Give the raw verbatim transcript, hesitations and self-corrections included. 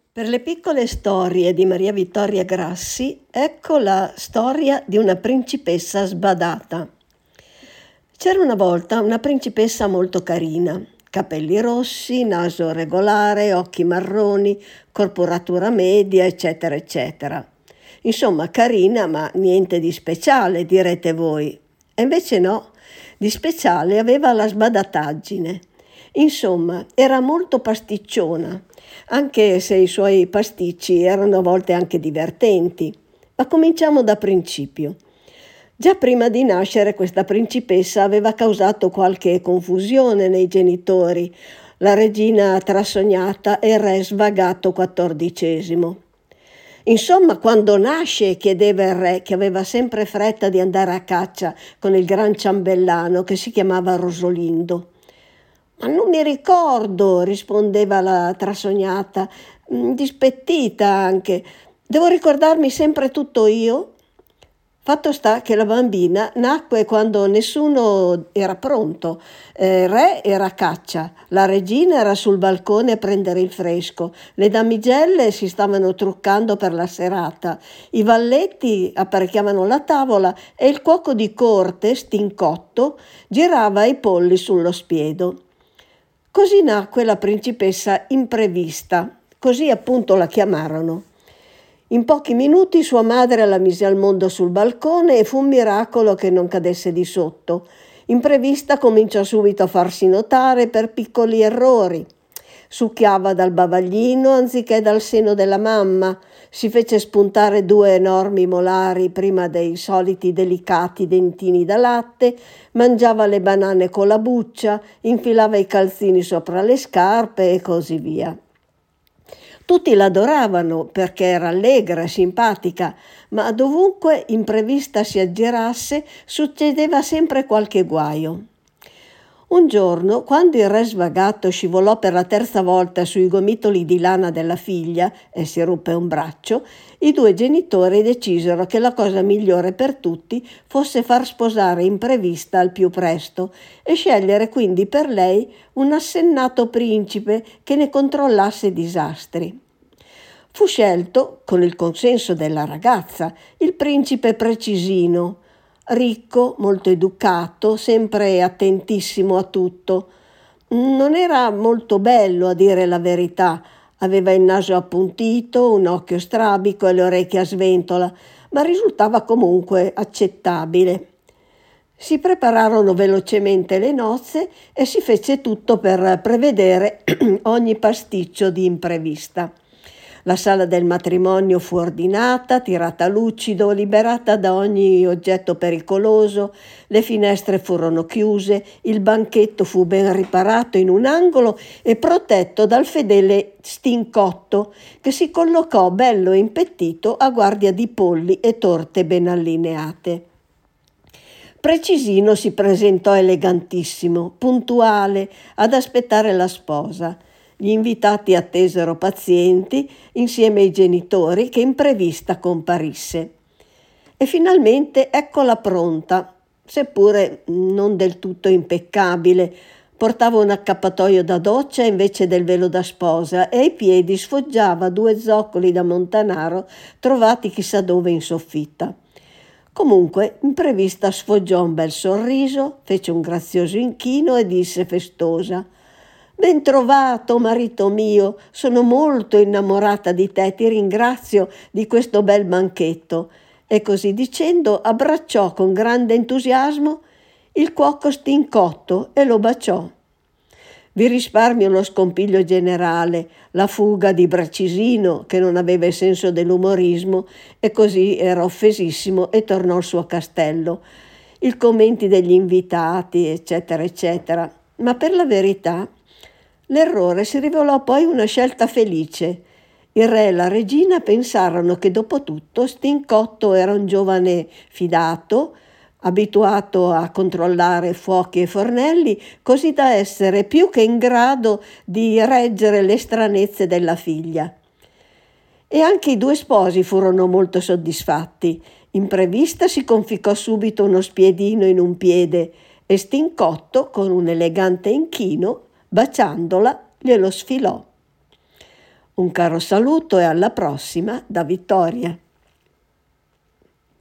Per le piccole storie di Maria Vittoria Grassi, ecco la storia di una principessa sbadata. C'era una volta una principessa molto carina, capelli rossi, naso regolare, occhi marroni, corporatura media, eccetera, eccetera. Insomma, carina, ma niente di speciale, direte voi. E invece no, di speciale aveva la sbadataggine. Insomma, era molto pasticciona, anche se i suoi pasticci erano a volte anche divertenti. Ma cominciamo da principio. Già prima di nascere questa principessa aveva causato qualche confusione nei genitori, la regina trasognata e il re svagato quattordicesimo. Insomma, quando nasce, chiedeva il re, che aveva sempre fretta di andare a caccia con il gran ciambellano che si chiamava Rosolindo. «Ma non mi ricordo», rispondeva la trasognata, dispettita anche. «Devo ricordarmi sempre tutto io?» Fatto sta che la bambina nacque quando nessuno era pronto. Eh, il re era a caccia, la regina era sul balcone a prendere il fresco, le damigelle si stavano truccando per la serata, i valletti apparecchiavano la tavola e il cuoco di corte, Stincotto, girava i polli sullo spiedo. Così nacque la principessa imprevista, così appunto la chiamarono. In pochi minuti sua madre la mise al mondo sul balcone e fu un miracolo che non cadesse di sotto. Imprevista cominciò subito a farsi notare per piccoli errori. Succhiava dal bavaglino anziché dal seno della mamma, si fece spuntare due enormi molari prima dei soliti delicati dentini da latte, mangiava le banane con la buccia, infilava i calzini sopra le scarpe e così via. Tutti l'adoravano perché era allegra e simpatica, ma dovunque imprevista si aggirasse succedeva sempre qualche guaio. Un giorno, quando il re svagato scivolò per la terza volta sui gomitoli di lana della figlia e si ruppe un braccio, i due genitori decisero che la cosa migliore per tutti fosse far sposare imprevista al più presto e scegliere quindi per lei un assennato principe che ne controllasse i disastri. Fu scelto, con il consenso della ragazza, il principe Precisino, ricco, molto educato, sempre attentissimo a tutto. Non era molto bello, a dire la verità. Aveva il naso appuntito, un occhio strabico e le orecchie a sventola, ma risultava comunque accettabile. Si prepararono velocemente le nozze e si fece tutto per prevedere ogni pasticcio di imprevista. La sala del matrimonio fu ordinata, tirata a lucido, liberata da ogni oggetto pericoloso, le finestre furono chiuse, il banchetto fu ben riparato in un angolo e protetto dal fedele Stincotto, che si collocò bello impettito a guardia di polli e torte ben allineate. Precisino si presentò elegantissimo, puntuale, ad aspettare la sposa. Gli invitati attesero pazienti, insieme ai genitori, che imprevista comparisse. E finalmente eccola pronta, seppure non del tutto impeccabile. Portava un accappatoio da doccia invece del velo da sposa e ai piedi sfoggiava due zoccoli da montanaro trovati chissà dove in soffitta. Comunque, imprevista sfoggiò un bel sorriso, fece un grazioso inchino e disse festosa: «Ben trovato, marito mio, sono molto innamorata di te, ti ringrazio di questo bel banchetto». E così dicendo abbracciò con grande entusiasmo il cuoco Stincotto e lo baciò. Vi risparmio lo scompiglio generale, la fuga di Precisino, che non aveva il senso dell'umorismo e così era offesissimo e tornò al suo castello, i commenti degli invitati, eccetera, eccetera. Ma per la verità l'errore si rivelò poi una scelta felice. Il re e la regina pensarono che dopo tutto Stincotto era un giovane fidato, abituato a controllare fuochi e fornelli, così da essere più che in grado di reggere le stranezze della figlia. E anche i due sposi furono molto soddisfatti. Imprevista si conficcò subito uno spiedino in un piede e Stincotto, con un elegante inchino, baciandola, glielo sfilò. Un caro saluto e alla prossima da Vittoria.